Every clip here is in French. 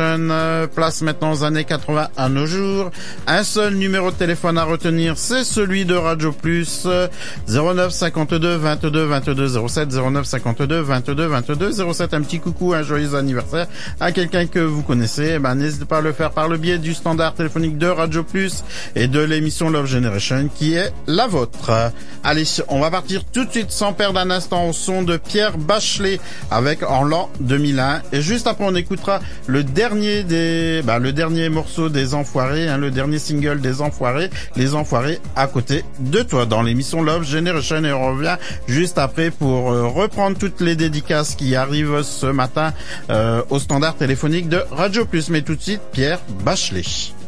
Generation. Place maintenant aux années 80 à nos jours. Un seul numéro de téléphone à retenir, c'est celui de Radio Plus. 09 52 22 22 07, 09 52 22 22 07. Un petit coucou, un joyeux anniversaire à quelqu'un que vous connaissez. N'hésitez pas à le faire par le biais du standard téléphonique de Radio Plus et de l'émission Love Generation qui est la vôtre. Allez, on va partir tout de suite sans perdre un instant au son de Pierre Bachelet avec En l'an 2001. Et juste après, on écoutera le dernier morceau des Enfoirés, le dernier single des Enfoirés, Les Enfoirés à côté de toi, dans l'émission Love Generation. Et on revient juste après pour reprendre toutes les dédicaces qui arrivent ce matin au standard téléphonique de Radio Plus. Mais tout de suite, Pierre Bachelet.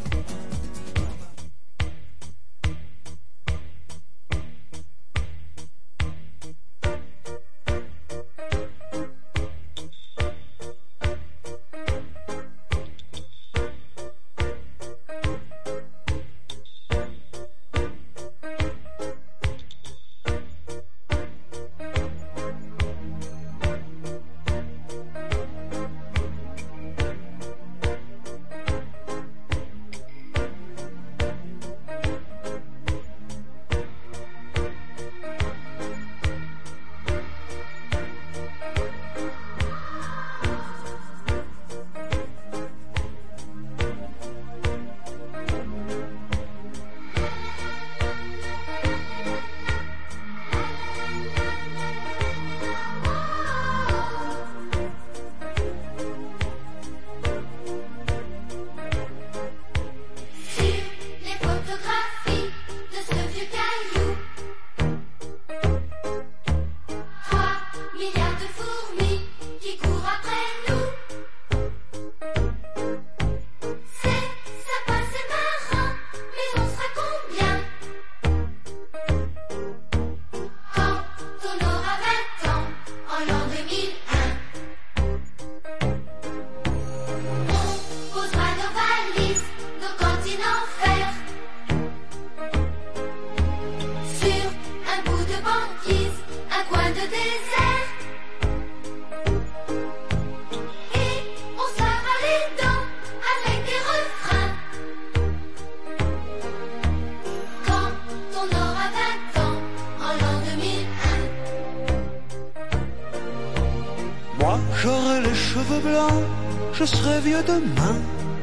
Je serai vieux demain.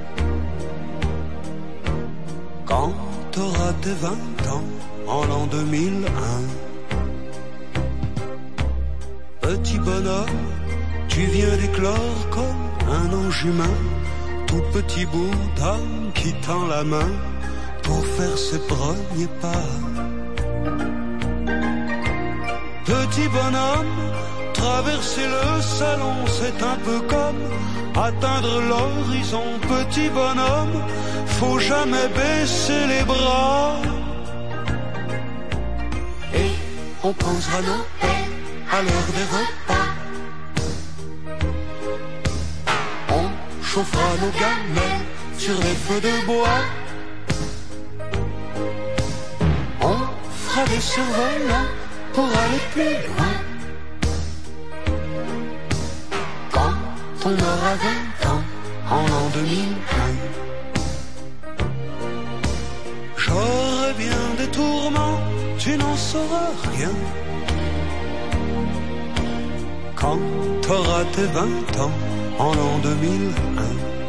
Quand t'auras tes 20 ans, en l'an 2001. Petit bonhomme, tu viens d'éclore comme un ange humain. Tout petit bout d'âme qui tend la main pour faire ses premiers pas. Petit bonhomme, traverser le salon, c'est un peu comme atteindre l'horizon. Petit bonhomme, faut jamais baisser les bras. Et on posera nos pelles à l'heure des repas. On chauffera nos gamelles sur les feux de bois. On fera des survolants pour aller plus loin. On aura 20 ans, en l'an 2001. J'aurai bien des tourments, tu n'en sauras rien. Quand t'auras tes 20 ans, en l'an 2001.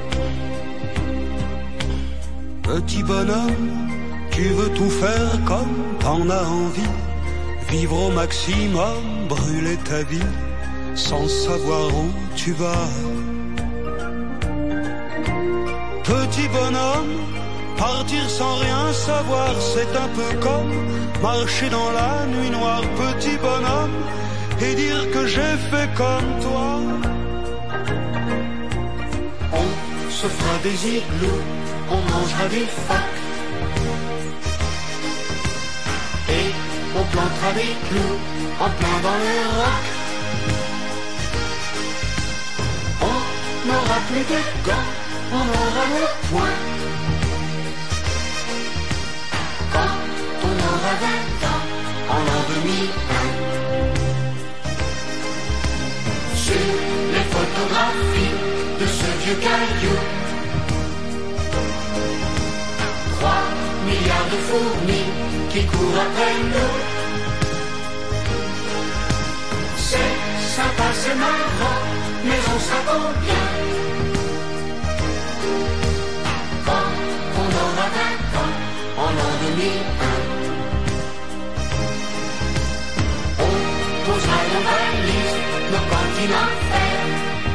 Petit bonhomme, tu veux tout faire comme t'en as envie. Vivre au maximum, brûler ta vie sans savoir où tu vas. Petit bonhomme, partir sans rien savoir, c'est un peu comme marcher dans la nuit noire. Petit bonhomme, et dire que j'ai fait comme toi. On se fera des igloos, on mangera des facs, et on plantera des clous en plein dans les rocs. On n'aura plus de gants, on aura le poing. Quand on aura 20 ans, en l'an 2001. Sur les photographies de ce vieux caillou, de fourmis qui courent après nous. C'est sympa, c'est marrant, mais on s'attend bien. Quand on aura 20 ans, en l'an 2001, on posera nos valises, nos continents fermes,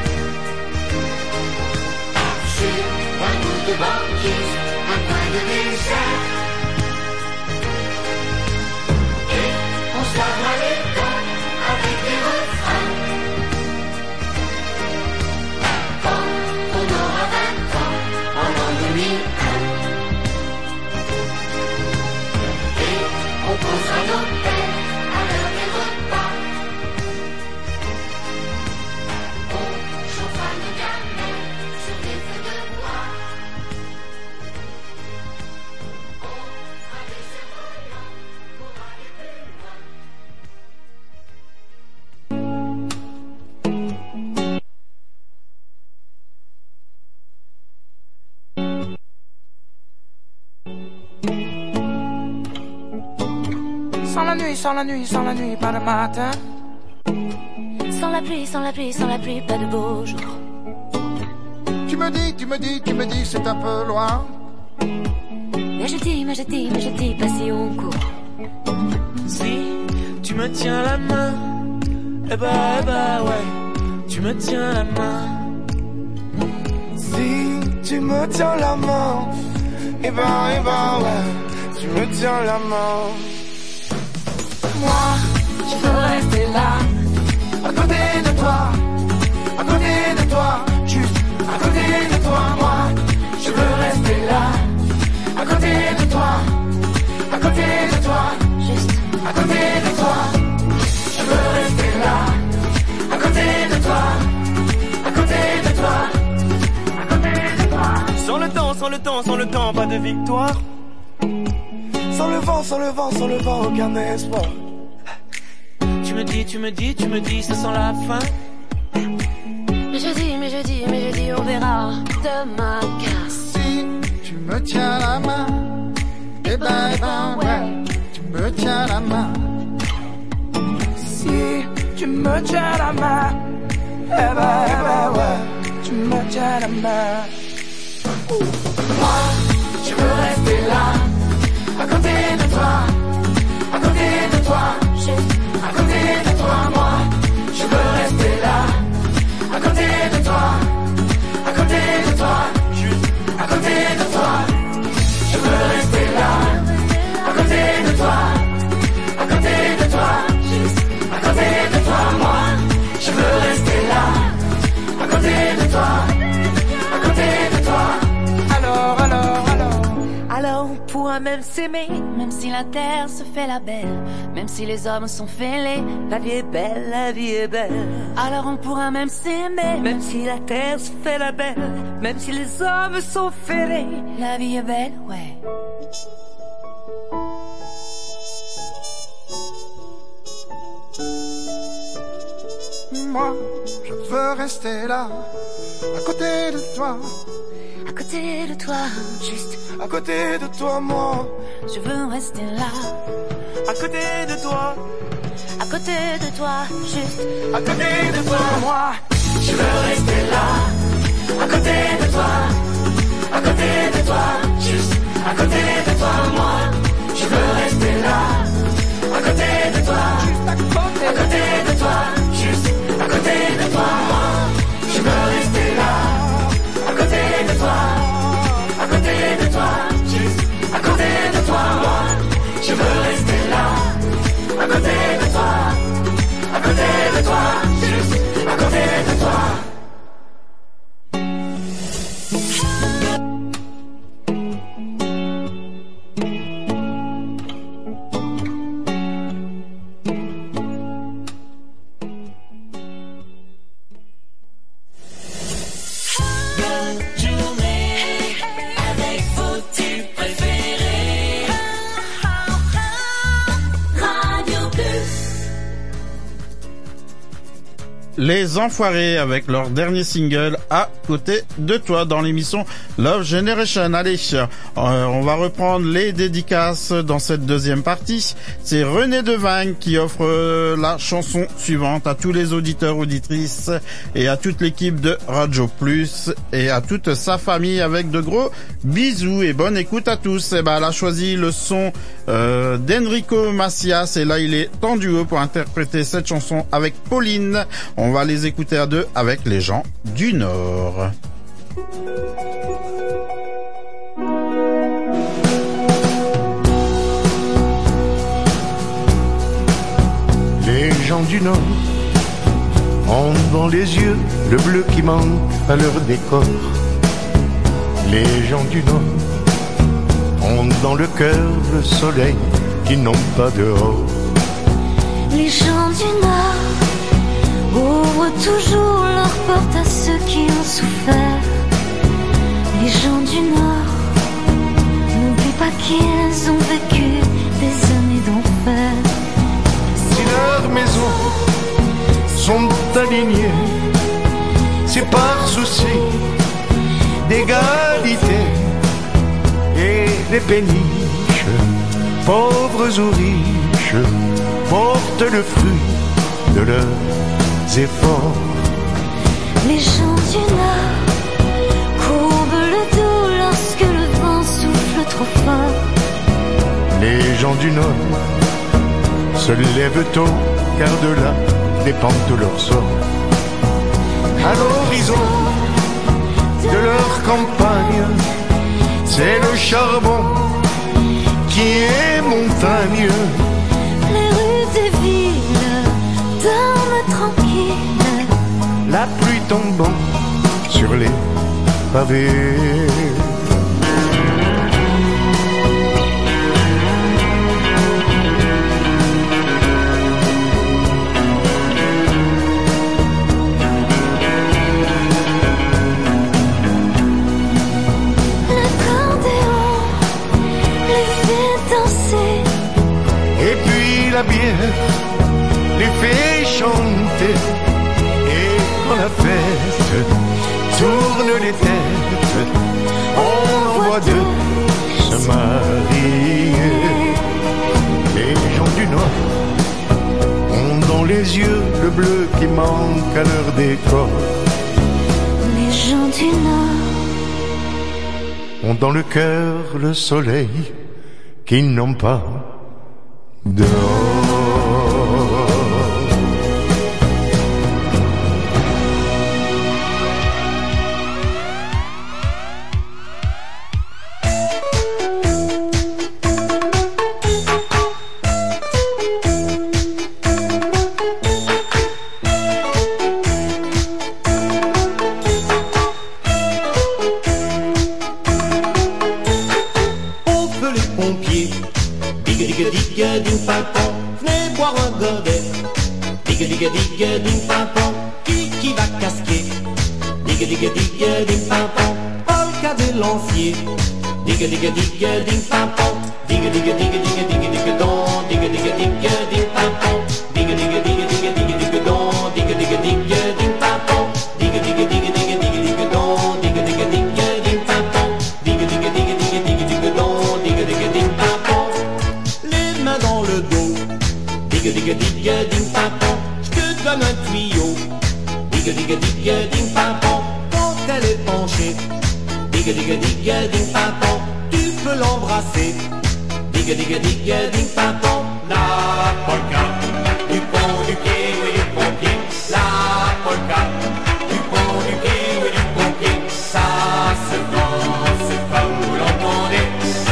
sur un bout de banquise, un coin de désert. Et on se lavera les dents avec des refrains. Quand on aura 20 ans, en l'an 2001, et on posera nos pères à l'heure des repas. On chauffera nos gamelles sur des feux de bois. On fera des cerfs-volants pour aller plus loin. Sans la nuit, sans la nuit, pas de matin. Sans la pluie, sans la pluie, sans la pluie, pas de beau jour. Tu me dis, c'est un peu loin. Mais je dis, pas si on court. Si tu me tiens la main, eh bah ouais, tu me tiens la main. Si tu me tiens la main, eh ben ouais, tu me tiens la main. Moi, je veux rester là, à côté de toi, juste à côté de toi. Moi, je veux rester là, à côté de toi, juste à côté de toi. Je veux rester là, à côté de toi, à côté de toi, à côté de toi. Sans le temps, pas de victoire. Sans le vent, aucun espoir. Tu me dis, ça sent la fin. Mais je dis, on verra demain. Car si tu me tiens la main, eh ben ouais, tu me tiens la main. Si tu me tiens la main, eh ben ouais, tu me tiens la main. Moi, je veux rester là, à côté de toi, juste à côté de toi. Moi, je veux rester là, à côté de toi, juste à côté de toi. Je veux rester là, à côté de toi, juste à côté de toi. Moi, je veux rester là, à côté de toi, alors on pourra même s'aimer, même si la terre se fait la belle, même si les hommes sont fêlés. La vie est belle, la vie est belle. Alors on pourra même s'aimer, même si la terre se fait la belle, même si les hommes sont fêlés. La vie est belle, ouais. Moi, je veux rester là, à côté de toi, À côté de toi, juste à côté de toi. Moi, je veux rester là, À côté de toi, à côté de toi, juste à côté de toi. Moi, je veux rester là, à côté de toi, juste à côté de toi. Moi, je veux rester là, à côté de toi, juste à côté de toi, juste à côté de toi. Moi, je veux rester là, à côté de toi, juste à côté de toi. Moi, je veux rester là, à côté de toi, juste à côté de toi. Les Enfoirés avec leur dernier single À côté de toi dans l'émission Love Generation. Allez, on va reprendre les dédicaces dans cette deuxième partie. C'est René Devagne qui offre la chanson suivante à tous les auditeurs, auditrices et à toute l'équipe de Radio Plus et à toute sa famille avec de gros bisous et bonne écoute à tous. Et ben, elle a choisi le son d'Enrico Macias et là il est en duo pour interpréter cette chanson avec Pauline. On va les écouter à deux avec les gens du Nord. Les gens du Nord ont dans les yeux le bleu qui manque à leur décor. Les gens du Nord ont dans le cœur le soleil qu'ils n'ont pas dehors. Les gens du Nord ouvrent toujours leurs portes à ceux qui ont souffert. Les gens du Nord n'oublient pas qu'ils ont vécu des années d'enfer. Si leurs maisons sont alignées, c'est par souci d'égalité. Et les péniches, pauvres ou riches, portent le fruit de leurs efforts. Les gens du Nord courbent le dos lorsque le vent souffle trop fort. Les gens du Nord se lèvent tôt car de là dépend tout leur sort. À l'horizon de leur campagne, c'est le charbon qui est montagne. Les rues des villes dorment tranquilles, La pluie tombant sur les pavés. La bière les fait chanter. Et quand la fête tourne les têtes, on en voit deux se marier. Les gens du Nord ont dans les yeux le bleu qui manque à leur décor. Les gens du Nord ont dans le cœur le soleil qu'ils n'ont pas dehors. Qui va casquer? Digue digue digue ding pimpon, polka des lanciers. Digue digue digue ding pimpon, digue digue digue digue digue digue don, digue digue digue ding pimpon, digue digue digue digue digue digue don, digue digue digue ding pimpon, digue digue digue digue digue digue don, digue digue digue ding pimpon, digue digue digue digue digue digue don, digue digue ding pimpon. Les mains dans le dos, digue digue digue ding pimpon. Donne un tuyau, digue digue digue ding pimpon. Quand elle est penchée, digue digue digue ding pimpon. Tu peux l'embrasser, digue digue digue ding pimpon. La polka du pont du quai et du pompier. La polka du pont du quai et du pompier. Ça se danse comme vous l'entendez,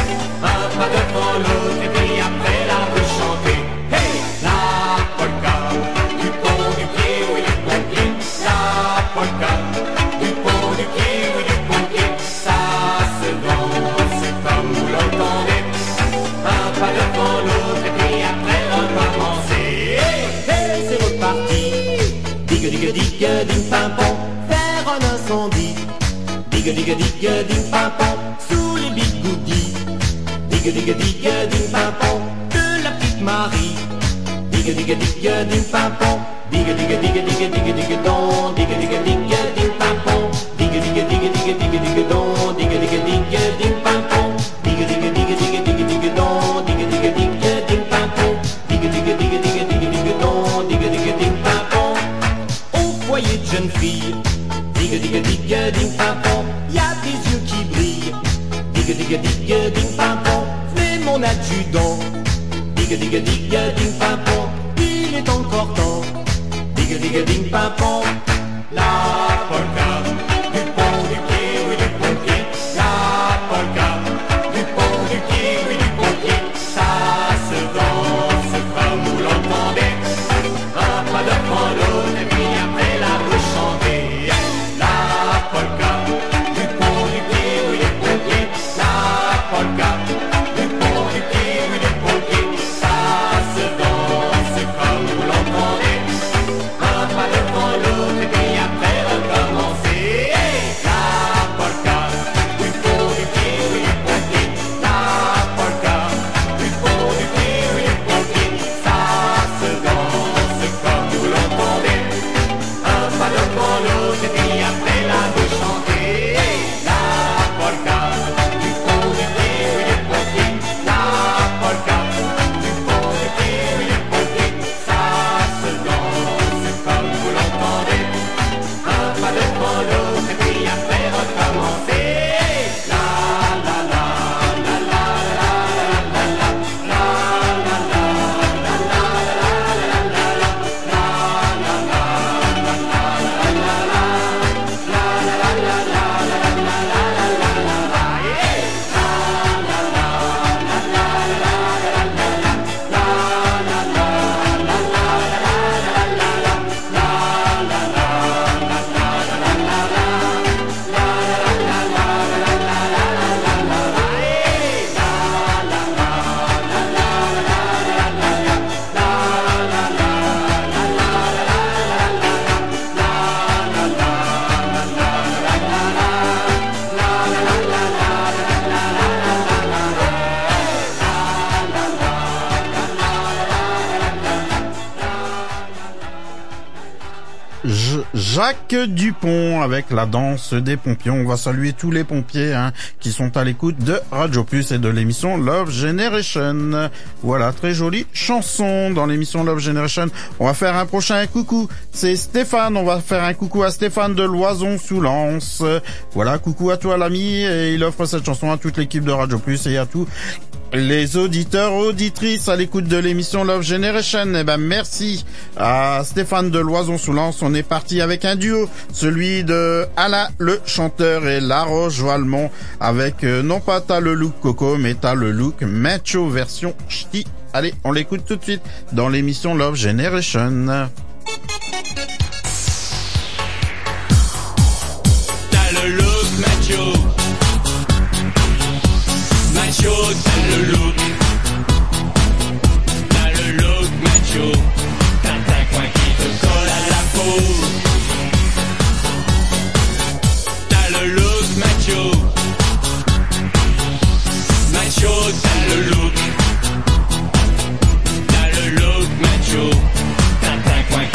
un pas devant l'autre et puis après la rue chanter. Hey, la polka du pont du quai et du pompier. La polka du pont du quai et du pompier. Ça se danse comme vous l'entendez, un pas devant l'autre et puis après recommencer. Hey, hey, c'est reparti. Digue digue digue ding pimpon, faire un incendie. Digue digue digue ding pimpon, sous les bigoudis. Digue digue digue ding pimpon, de la petite Marie. Digue digue digue ding pimpon, Digga digga digga digga digga digga don, digga digga digga ding pam pom, digga digga digga digga digga digga don, digga digga digga ding pam pom, digga digga digga digga digga digga don, digga digga digga ding pam pom, digga digga digga digga digga digga don, digga digga ding pam pom. Au foyer de jeunes filles, digga digga digga ding pam pom, y a des yeux qui brillent, digga digga digga ding pam pom, fais mon adjudant, digga digga digga ding pam pom, il est encore temps. Digga digga ding pam pom, la polka du pont du pied, oui du pompier, la polka du pont du pied, oui du pompier, ça se danse comme vous l'entendez, un pas devant l'autre et puis après la vous chantez, la polka du pont du pied, oui du pompier, la polka du pont du pied, oui du pompier, ça se danse comme vous l'entendez. Pas devant l'autre et puis après recommencer. La polka du pont du pied, oui du pompier. La polka du pont du pied, oui du pompier. Ça se danse comme vous l'entendez. Un pas devant l'autre et puis après la vous chantez. La polka du pont du pied, oui du pompier. La polka du pont du pied, oui du pompier. Ça se danse comme vous l'entendez, un pas devant l'autre et puis après recommencer. La la la la la la la la la la la Jacques Dupont avec la danse des pompiers. On va saluer tous les pompiers qui sont à l'écoute de Radio Plus et de l'émission Love Generation. Voilà, très jolie chanson dans l'émission Love Generation. On va faire un prochain coucou. C'est Stéphane. On va faire un coucou à Stéphane de Loison-sous-Lens. Voilà, coucou à toi l'ami. Et il offre cette chanson à toute l'équipe de Radio Plus et à tous les auditeurs, auditrices à l'écoute de l'émission Love Generation. Eh ben, merci à Stéphane de Loison-sous-Lens. On est parti avec un duo, celui de Alain le chanteur et La Roche-Valmont avec non pas t'as le look Coco, mais t'as le look macho version ch'ti. Allez, on l'écoute tout de suite dans l'émission Love Generation. T'as le look macho. Macho, t'as le look. T'as le look macho. T'as un coin qui te colle à la peau. T'as le look macho. Macho, t'as le look. T'as le look macho. T'as un coin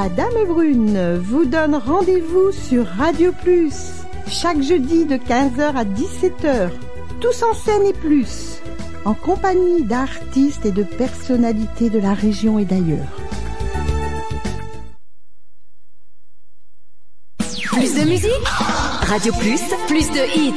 La Dame Brune vous donne rendez-vous sur Radio Plus chaque jeudi de 15h à 17h. Tous en scène et plus, en compagnie d'artistes et de personnalités de la région et d'ailleurs. Plus de musique, Radio Plus, plus de hits.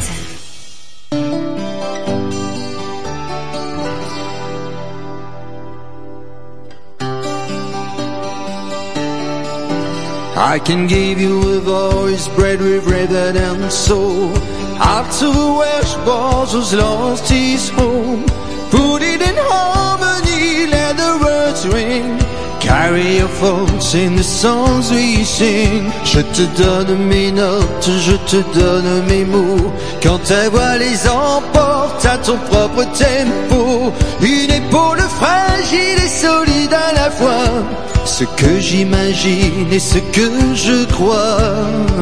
I can give you a voice bred with rhythm and soul. Out to the west balls was lost his home. Put it in harmony, let the words ring. Carry your thoughts in the songs we sing. Je te donne mes notes, je te donne mes mots. Quand ta voix les emporte à ton propre tempo. Une épaule fragile et solide à la fois. Ce que j'imagine et ce que je crois.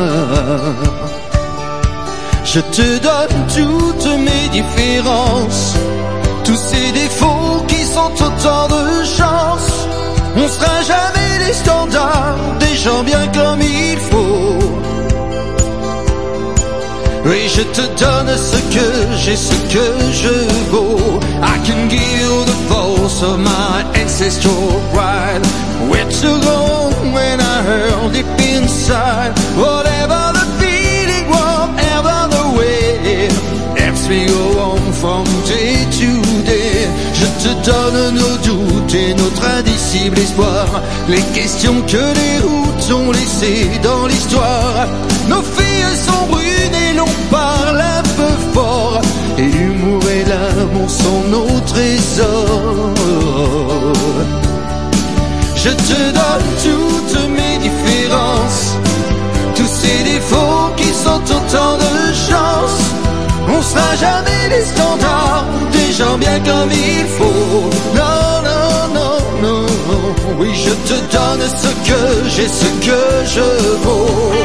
Je te donne toutes mes différences, tous ces défauts qui sont autant de chance. On sera jamais les standards des gens bien comme il faut. Oui, je te donne ce que j'ai, ce que je vaux. I can give you the force of my ancestral pride. Where to go when I heard deep inside. Whatever the feeling, whatever the way, helps me go on from day to day. Je te donne nos doutes et notre indicible espoir. Les questions que les routes ont laissées dans l'histoire. Nos filles sont brunes et l'on parle un peu fort. Et l'humour et l'amour sont nos trésors. Je te donne toutes mes différences, tous ces défauts qui sont autant de chance. On sera jamais les standards des gens bien comme il faut. Non, non, non, non. Oui, je te donne ce que j'ai, ce que je vaux.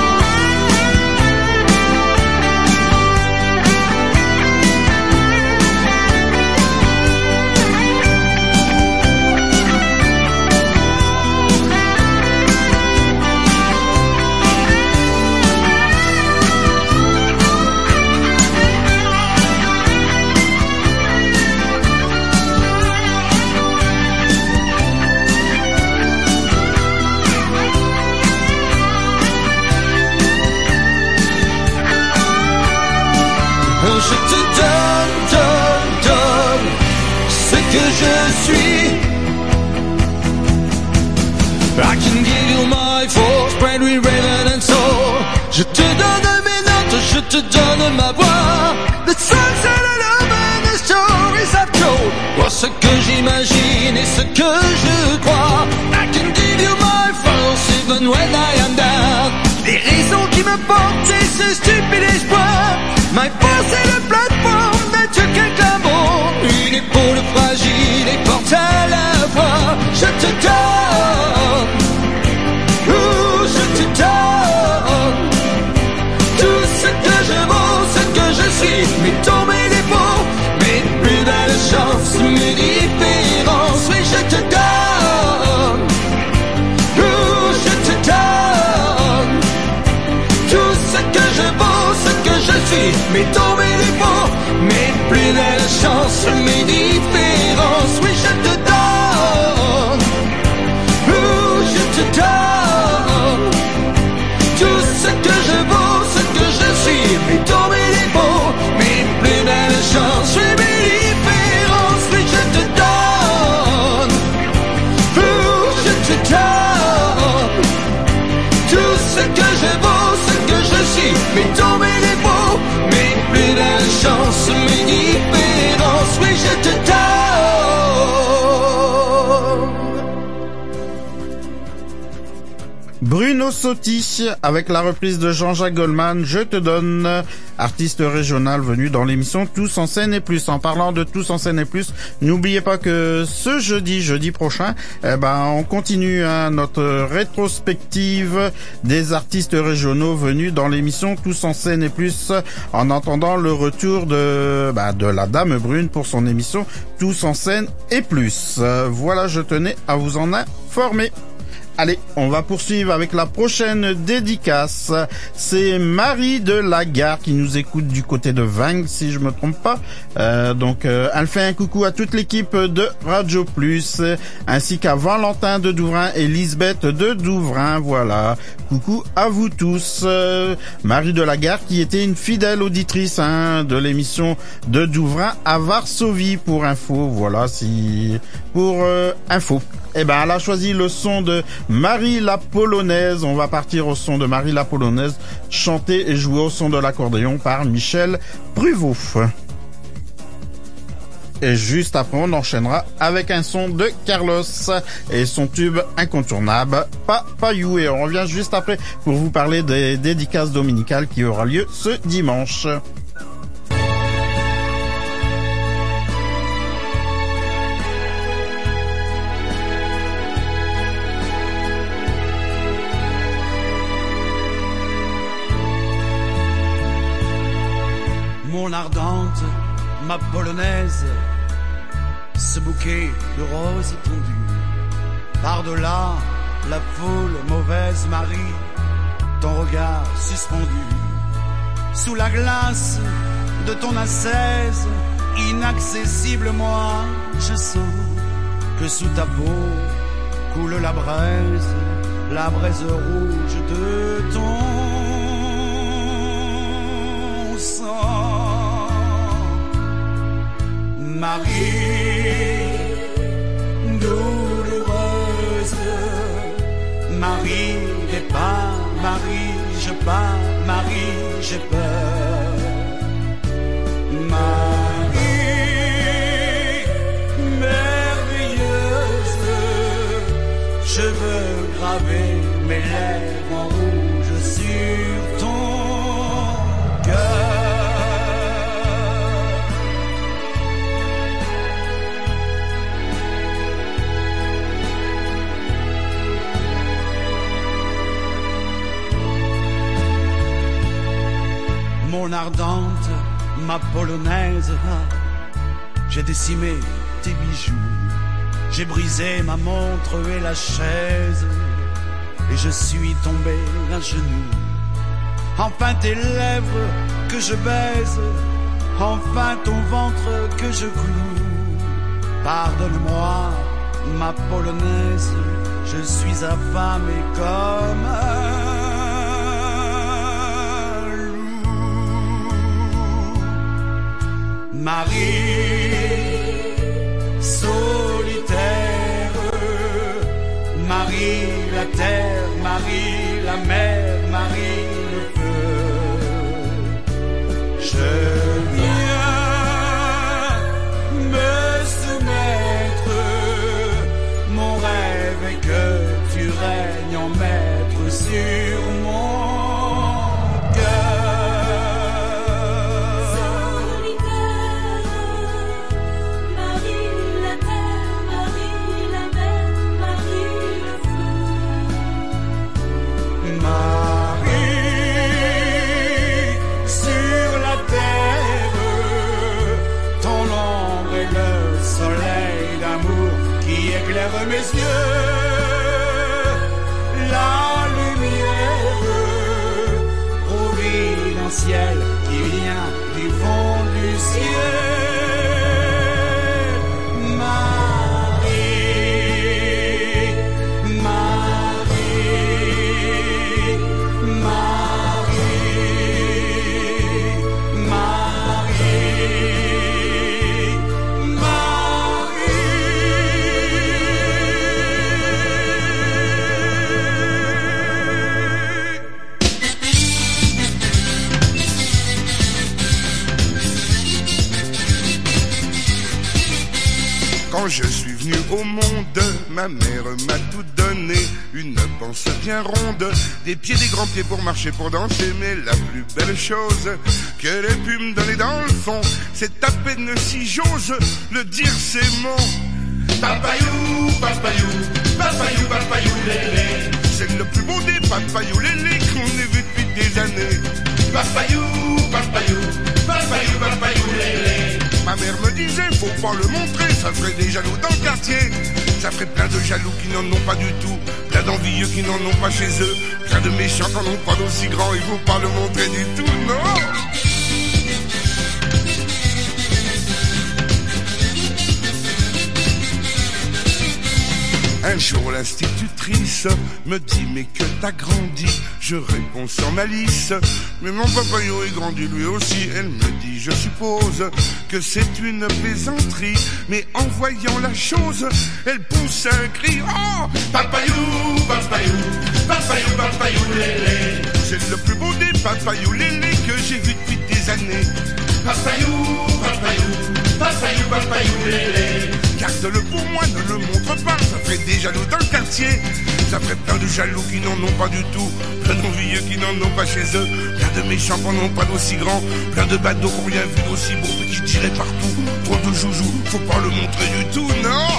Je te donne ce que je suis. I can give you my force, spread with rhythm and soul. Je te donne mes notes, je te donne ma voix. The songs that I love and the stories I've told. Oh, ce que j'imagine et ce que je crois. I can give you my force even when I am down. Les raisons qui me portent et ce stupide espoir. My force est la plateforme that you can climb on. Une épaule fragile et porte à la voix. Je te donne, je te donne tout ce que je vaux, ce que je suis. Mes tombes, mes défauts, mes plus belles chances, mes différences. Oui, je te donne, je te donne tout ce que je vaux, ce que je suis. Mes tombes, mes défauts, mes plus belles chances, mes différences. Oui, je te donne, je te donne tout ce que je vaux, ce que je suis. Mes tombes, mes défauts, mes plus belles chances, oui, mes différences. Oui, je te donne, je te donne tout ce que je vaux, ce que je suis. Mes tombes, mes défauts, mes plus belles chances, mes différences. Oui, je te donne. Bruno Sotti avec la reprise de Jean-Jacques Goldman, Je te donne, artiste régional venu dans l'émission Tous en scène et plus. En parlant de Tous en scène et plus, n'oubliez pas que ce jeudi prochain, on continue notre rétrospective des artistes régionaux venus dans l'émission Tous en scène et plus, en entendant le retour de la Dame Brune pour son émission Tous en scène et plus. Voilà, je tenais à vous en informer. Allez, on va poursuivre avec la prochaine dédicace. C'est Marie de Lagarde qui nous écoute du côté de Vang, si je me trompe pas. Donc, elle fait un coucou à toute l'équipe de Radio Plus, ainsi qu'à Valentin de Douvrin et Lisbeth de Douvrin. Voilà. Coucou à vous tous. Marie de Lagarde qui était une fidèle auditrice de l'émission de Douvrin à Varsovie pour info. Voilà, pour info. Eh ben, elle a choisi le son de Marie la Polonaise. On va partir au son de Marie la Polonaise, chanté et joué au son de l'accordéon par Michel Pruvot. Et juste après, on enchaînera avec un son de Carlos et son tube incontournable, Papayou. Et on revient juste après pour vous parler des dédicaces dominicales qui aura lieu ce dimanche. Mon ardente, ma polonaise, ce bouquet de roses tondues, par-delà la foule mauvaise Marie, ton regard suspendu, sous la glace de ton ascèse, inaccessible moi, je sens que sous ta peau coule la braise rouge de ton sang. Marie douloureuse, Marie départ, Marie je pars, Marie j'ai peur. Marie merveilleuse, je veux graver mes lèvres en rouge sur ton cœur. Mon ardente, ma polonaise, j'ai décimé tes bijoux, j'ai brisé ma montre et la chaise, et je suis tombé à genoux. Enfin tes lèvres que je baise, enfin ton ventre que je cloue. Pardonne-moi, ma polonaise, je suis affamé comme un Marie solitaire, Marie la terre, Marie la mer, Marie le feu. Je viens me soumettre, mon rêve est que tu règnes en maître sur mon mes yeux, la lumière providentielle qui vient du fond du ciel. Marie, Marie, Marie, Quand je suis venu au monde, ma mère m'a tout donné. Une panse bien ronde, des pieds, des grands pieds pour marcher, pour danser. Mais la plus belle chose qu'elle ait pu me donner dans le fond, c'est à peine si j'ose le dire ces mots. Papayou, papayou, papayou, papayou, lélé. C'est le plus beau des papayou, lélé qu'on ait vu depuis des années. Papayou, papayou, papayou, papayou, lélé. Ma mère me disait, faut pas le montrer, ça ferait des jaloux dans le quartier. Ça ferait plein de jaloux qui n'en ont pas du tout. La d'envieux qui n'en ont pas chez eux, plein de méchants qui n'en ont pas d'aussi grand, il faut pas le montrer du tout, non. Un jour l'institutrice me dit mais que t'as grandi. Je réponds sans malice, mais mon papayot est grandi lui aussi. Elle me dit je suppose que c'est une plaisanterie, mais en voyant la chose, elle pousse un cri. Oh, papayou, papayou, papayou, papayou lélé. C'est le plus beau des papayou lélé que j'ai vu depuis des années. Papayou, papayou, papayou, papayou lélé. Garde-le pour moi, ne le montre pas, ça ferait des jaloux dans le quartier. Ça ferait plein de jaloux qui n'en ont pas du tout, plein d'envieux qui n'en ont pas chez eux, plein de méchants qui n'en ont pas d'aussi grand, plein de badauds qui ont rien vu d'aussi beau, qui tiraient partout. Trop de joujoux, faut pas le montrer du tout, non.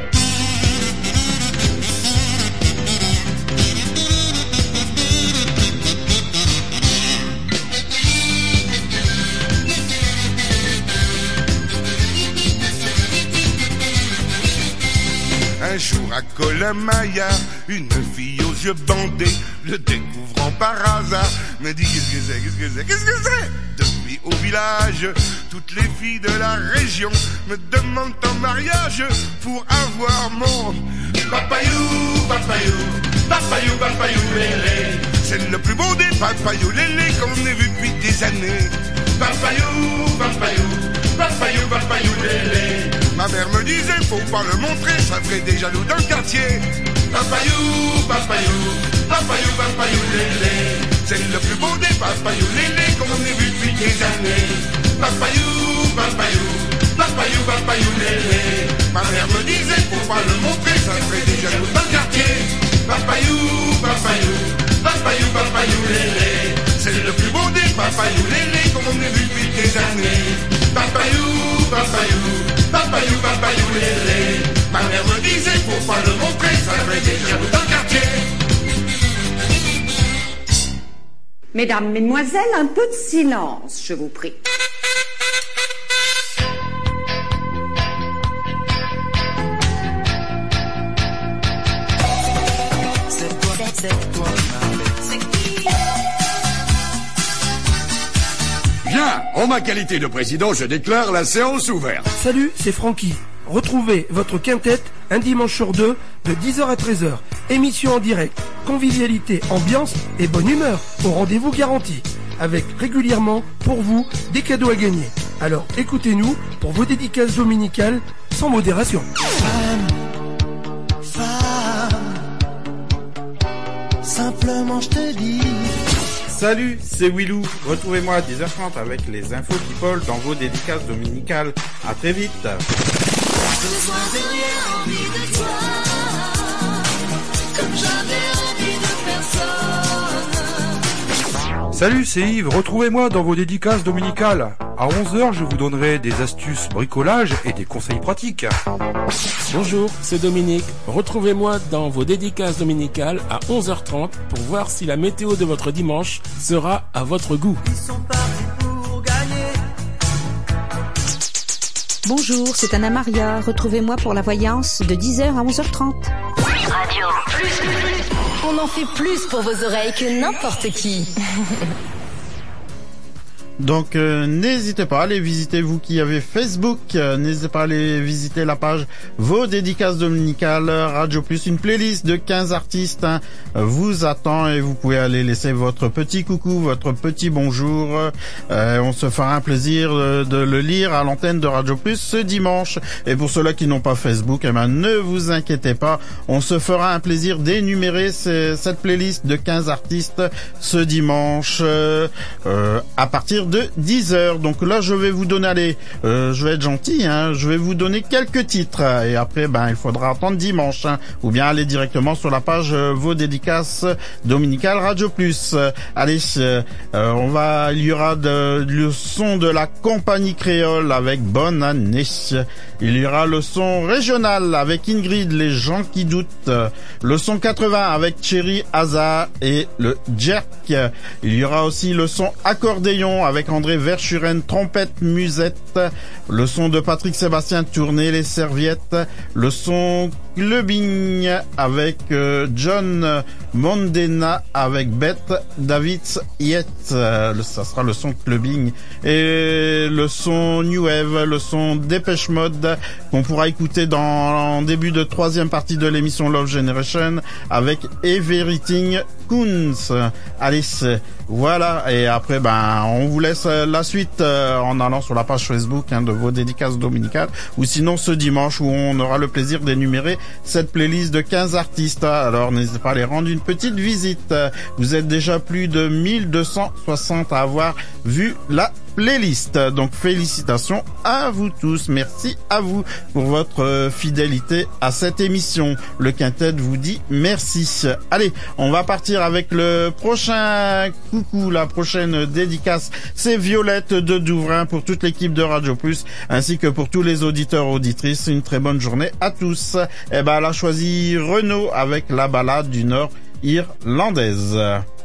Un jour à Colomaya, une fille aux yeux bandés, le découvrant par hasard, me dit qu'est-ce que c'est Depuis au village, toutes les filles de la région me demandent en mariage pour avoir mon papayou, papayou, papayou, papayou lélé. C'est le plus beau des papayou lélé qu'on ait vu depuis des années. Papayou, papayou, papayou, papayou lélé. Ma mère me disait, faut pas le montrer, ça ferait des jaloux dans le quartier. Papayou, papayou, papayou, papayou lélé. C'est le plus beau des papayou lélé qu'on ait vu depuis des années. Papayou, papayou, papayou, papayou lélé. Ma mère me disait, faut pas le montrer, ça ferait des jaloux dans le quartier. Papayou, papayou, papayou, papayou lélé. C'est le plus beau des papayou lélé qu'on ait vu depuis des années. Papayou, papayou, papayou, papayou lélé. Ma mère me disait, faut pas le montrer, ça ferait des jaloux dans le quartier. Mesdames, mesdemoiselles, un peu de silence, je vous prie. C'est toi, c'est qui? Bien, en ma qualité de président, je déclare la séance ouverte. Salut, c'est Francky. Retrouvez votre quintette un dimanche sur deux de 10h à 13h. Émission en direct, convivialité, ambiance et bonne humeur au rendez-vous garanti. Avec régulièrement, pour vous, des cadeaux à gagner. Alors écoutez-nous pour vos dédicaces dominicales sans modération. Femme, simplement je te dis. Salut, c'est Willou. Retrouvez-moi à 10h30 avec les infos people dans vos dédicaces dominicales. À très vite. Besoin de rien, envie de toi, comme j'avais envie de personne. Salut, c'est Yves. Retrouvez-moi dans vos dédicaces dominicales. À 11h, je vous donnerai des astuces bricolage et des conseils pratiques. Bonjour, c'est Dominique. Retrouvez-moi dans vos dédicaces dominicales à 11h30 pour voir si la météo de votre dimanche sera à votre goût. Ils sont partis pour gagner. Bonjour, c'est Anna Maria. Retrouvez-moi pour la voyance de 10h à 11h30. Radio Plus. On en fait plus pour vos oreilles que n'importe qui. Donc n'hésitez pas à aller visiter, vous qui avez Facebook, n'hésitez pas à aller visiter la page Vos dédicaces dominicales Radio Plus, une playlist de 15 artistes vous attend et vous pouvez aller laisser votre petit coucou, votre petit bonjour. On se fera un plaisir de le lire à l'antenne de Radio Plus ce dimanche. Et pour ceux-là qui n'ont pas Facebook, eh ben, ne vous inquiétez pas, on se fera un plaisir d'énumérer cette playlist de 15 artistes ce dimanche à partir de 10h. Donc là, je vais vous donner, je vais être gentil, je vais vous donner quelques titres. Et après, il faudra attendre dimanche, ou bien aller directement sur la page Vos dédicaces dominicales Radio Plus. Allez, il y aura le son de la compagnie créole avec Bonne Année. Il y aura le son régional avec Ingrid, Les gens qui doutent. Le son 80 avec Thierry Hazard et le Jerk. Il y aura aussi le son accordéon avec André Verschuren, trompette, musette. Le son de Patrick Sébastien, Tourner les serviettes. Le son Clubbing avec John Mondena avec Beth Davids Yet. Ça sera le son Clubbing. Et le son New Wave, le son Dépêche Mode qu'on pourra écouter en début de troisième partie de l'émission Love Generation avec Everything Coons. Alice, voilà. Et après, on vous laisse la suite en allant sur la page Facebook de vos dédicaces dominicales, ou sinon ce dimanche où on aura le plaisir d'énumérer cette playlist de 15 artistes. Alors n'hésitez pas à les rendre une petite visite. Vous êtes déjà plus de 1260 à avoir vu la playlist. Donc félicitations à vous tous. Merci à vous pour votre fidélité à cette émission. Le Quintet vous dit merci. Allez, on va partir avec le prochain coucou, la prochaine dédicace. C'est Violette de Douvrin pour toute l'équipe de Radio Plus ainsi que pour tous les auditeurs et auditrices. Une très bonne journée à tous. Elle a choisi Renaud avec la balade du Nord irlandaise.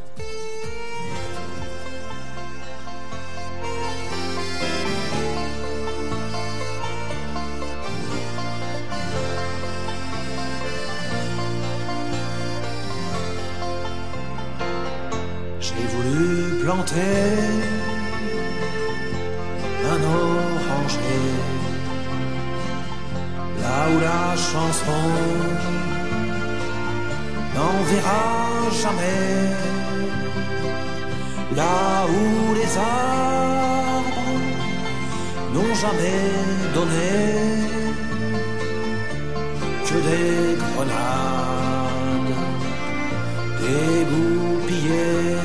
Planter un oranger là où la chanson n'enverra jamais, là où les arbres n'ont jamais donné que des grenades dégoupillées.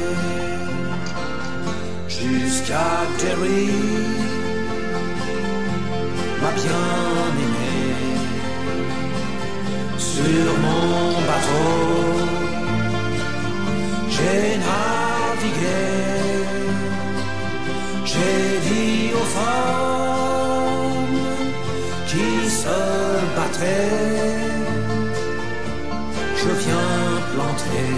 Jusqu'à Derry, ma bien-aimée, sur mon bateau, j'ai navigué, j'ai dit aux femmes qui se battaient, je viens planter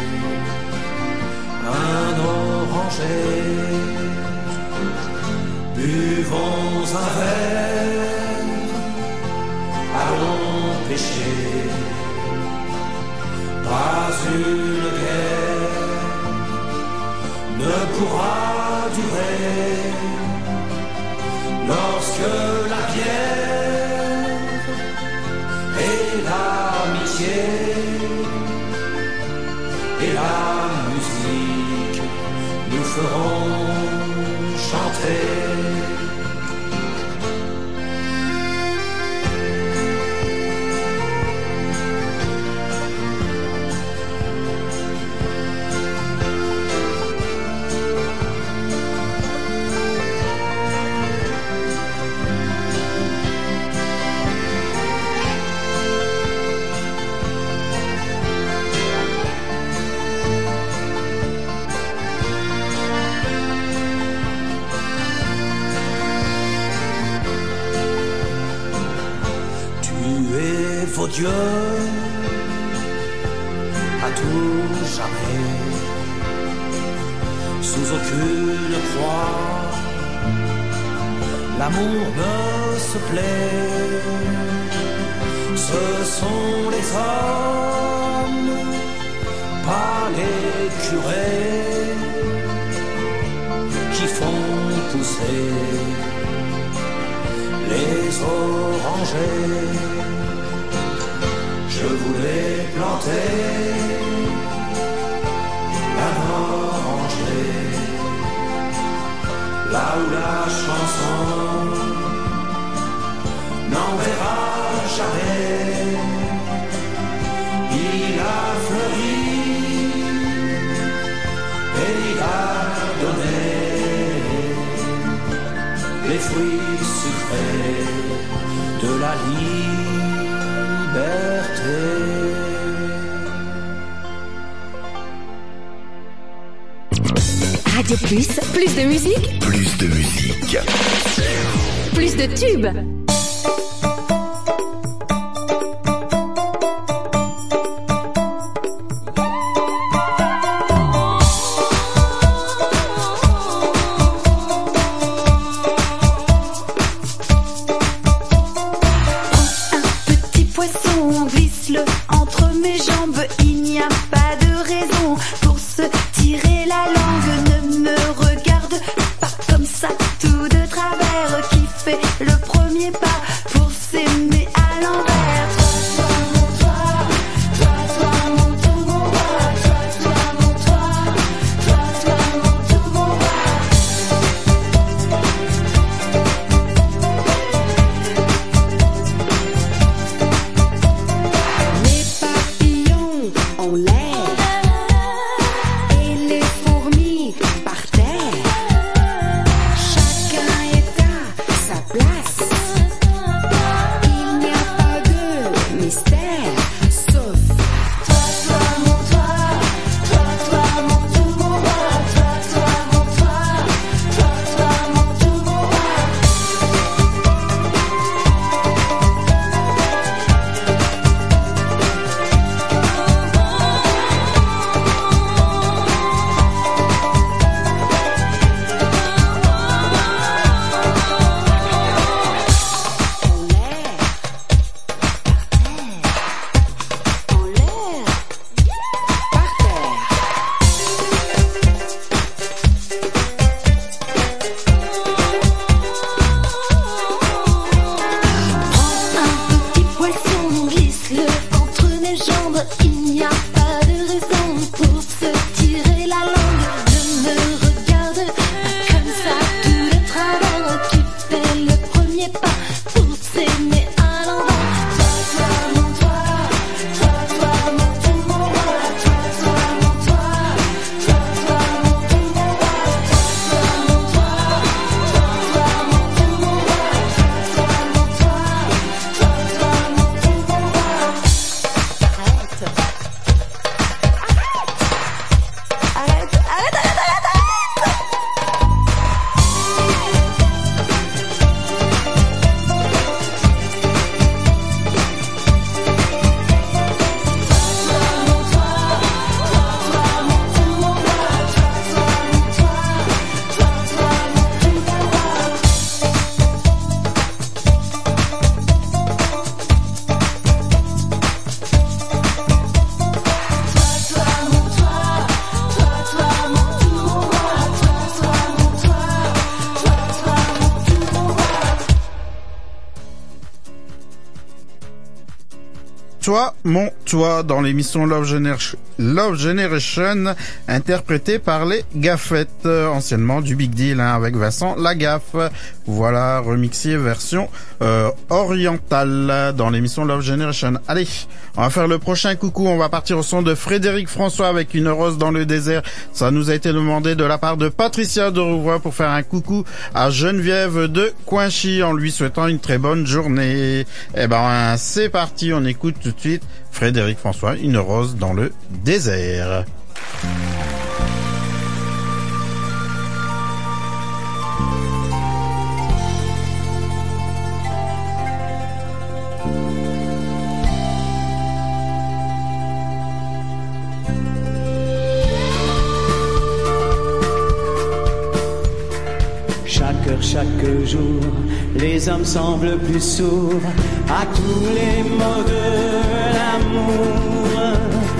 un oranger. Buvons un verre, allons pêcher. Pas une guerre ne pourra durer lorsque la bière et l'amitié et la musique nous feront chanter. Vos dieux à tout jamais, sous aucune croix, l'amour ne se plaît. Ce sont les hommes, pas les curés, qui font pousser les orangers. Je voulais planter un oranger là où la chanson n'enverra jamais. Il a fleuri et il a donné les fruits sucrés de la liberté. Radio Plus, plus de musique. Plus de musique. Plus de tubes. Un petit poisson Toi, mon toi, dans l'émission Love Generation, interprété par les Gaffettes, anciennement du Big Deal, avec Vincent Lagaffe. Voilà, remixé version orientale dans l'émission Love Generation. Allez, on va faire le prochain coucou. On va partir au son de Frédéric François avec Une rose dans le désert. Ça nous a été demandé de la part de Patricia de Rouvroy pour faire un coucou à Geneviève de Coinchy en lui souhaitant une très bonne journée. Eh ben, c'est parti, on écoute tout de suite Frédéric François, Une rose dans le désert. Chaque jour, les hommes semblent plus sourds à tous les mots de l'amour.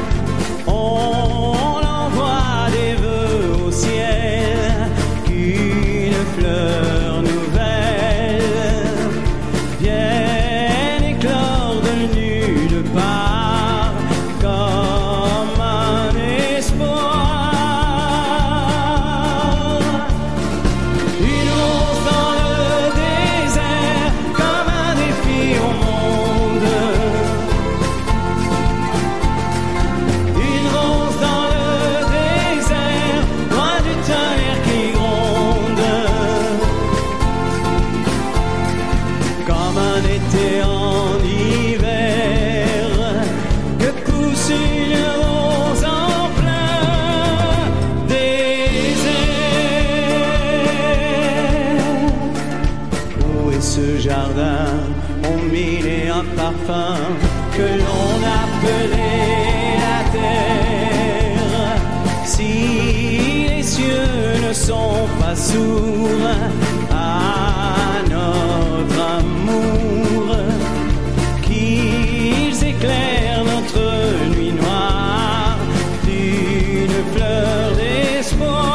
On envoie des vœux au ciel, qu'une fleur nouvelle vienne éclore de nulle part comme un espoir. Que l'on appelait la terre. Si les cieux ne sont pas sourds à notre amour, qu'ils éclairent notre nuit noire d'une fleur d'espoir.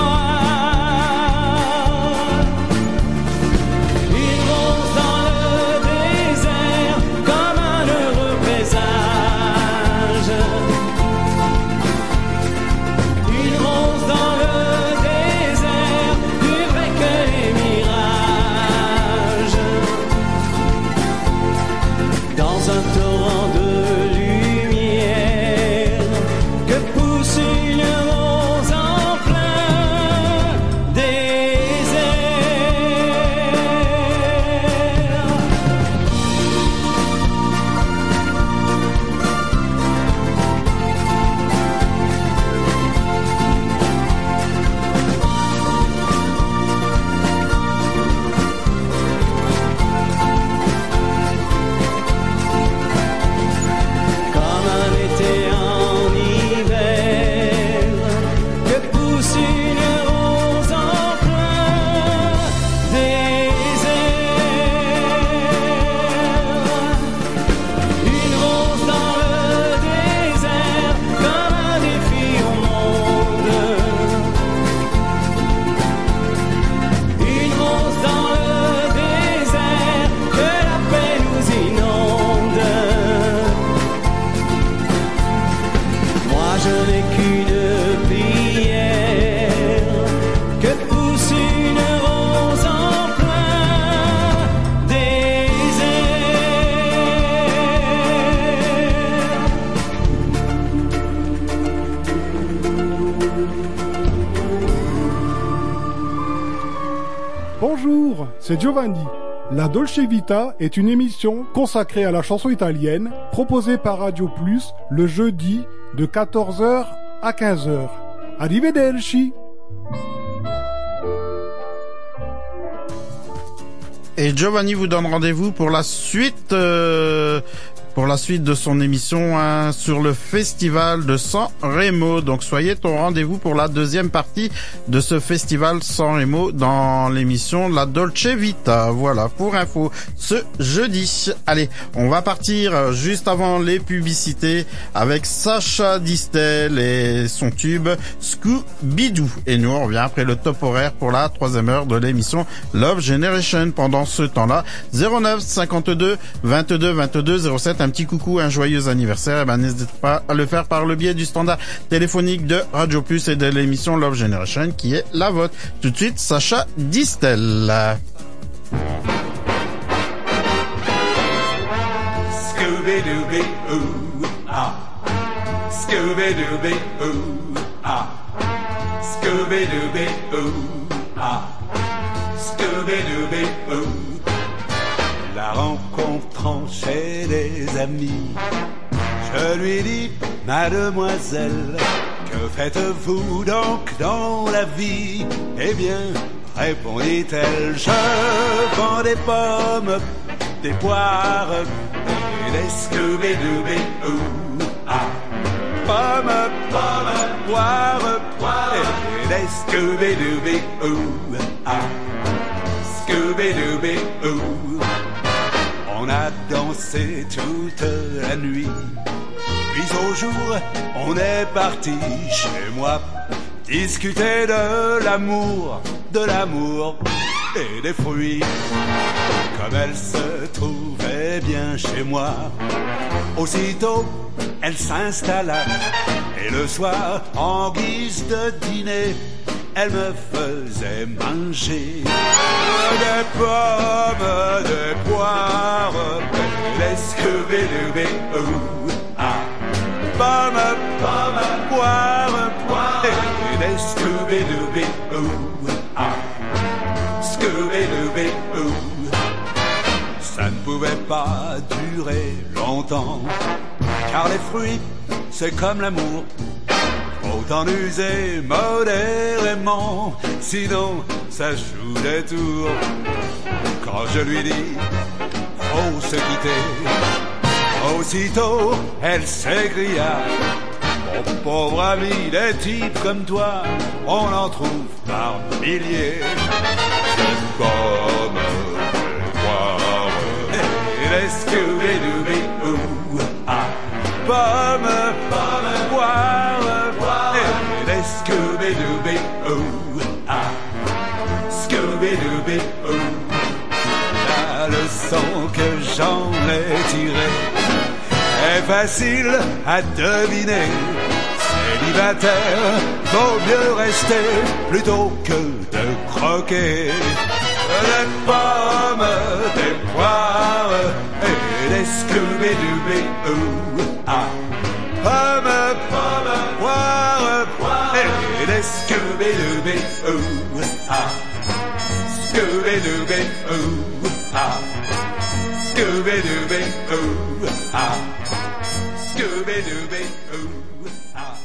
Bonjour, c'est Giovanni. La Dolce Vita est une émission consacrée à la chanson italienne, proposée par Radio Plus le jeudi de 14h à 15h. Arrivederci. Et Giovanni vous donne rendez-vous pour la suite de son émission sur le festival de San Remo. Donc soyez au rendez-vous pour la deuxième partie de ce festival San Remo dans l'émission La Dolce Vita. Voilà pour info ce jeudi. Allez, on va partir juste avant les publicités avec Sacha Distel et son tube Scooby-Doo. Et nous on revient après le top horaire pour la 3e heure de l'émission Love Generation. Pendant ce temps-là, 09 52 22 22 07 un petit coucou, un joyeux anniversaire, eh ben, n'hésitez pas à le faire par le biais du standard téléphonique de Radio Plus et de l'émission Love Generation qui est la vôtre. Tout de suite, Sacha Distel. Scooby-Dooby-Ooh, ah. Scooby-Dooby-Ooh, ah. Scooby-Dooby-Ooh, ah. Scooby-Dooby-Ooh. La rencontrant chez des amis, je lui dis, mademoiselle, que faites-vous donc dans la vie? Eh bien, répondit-elle, je vends des pommes, des poires et des Scooby-Dooby-Ooh, ah. Pommes, pommes, poires, poires et des Scooby-Dooby-Ooh, ah. Scooby-Dooby-Ooh. On a dansé toute la nuit, puis au jour, on est parti chez moi discuter de l'amour et des fruits. Comme elle se trouvait bien chez moi, aussitôt elle s'installa et le soir, en guise de dîner, elle me faisait manger des pommes, des poires, des Scooby-Dooby-Ooh, ah. Pommes, pommes, poires, poires, et des Scooby-Dooby-Ooh, ah. Scooby-Dooby-Ooh. Ça ne pouvait pas durer longtemps, car les fruits, c'est comme l'amour. Faut en user modérément, sinon ça joue des tours. Quand je lui dis, faut se quitter, aussitôt elle s'écria, mon pauvre ami, des types comme toi, on en trouve par milliers. Des pommes, des poires, et des Scooby-Dooby-Ooh, ah. Pommes, pommes, poires, poires, et des Scooby-Dooby-Ooh, ah. Scooby-Dooby-Ooh. La leçon que j'en ai tirée est facile à deviner. Célibataire, vaut mieux rester plutôt que de croquer. Des pommes, des poires et des Scooby-Dooby-Ooh, ah. Pommes, pommes, poires, poires et des Scooby-Dooby-Ooh, ah. Scooby-Dooby-Ooh, ah. Scooby-Dooby-Ooh, ah. Scooby-Dooby-Ooh, ah.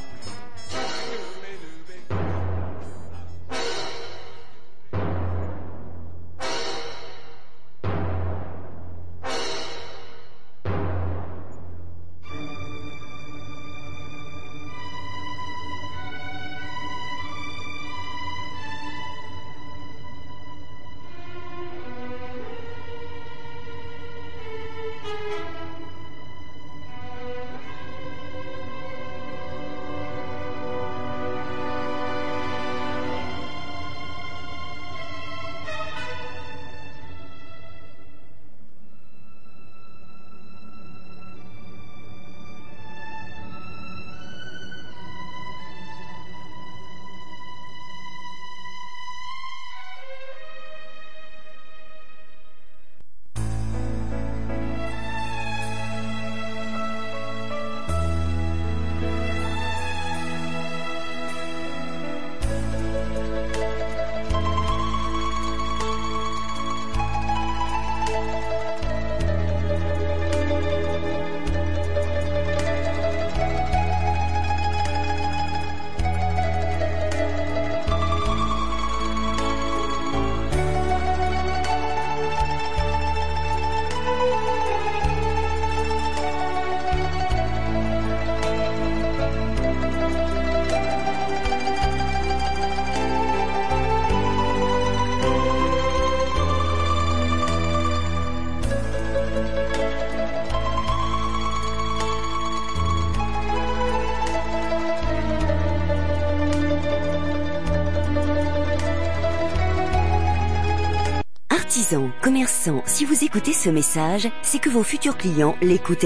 Artisans, commerçants, si vous écoutez ce message, c'est que vos futurs clients l'écoutent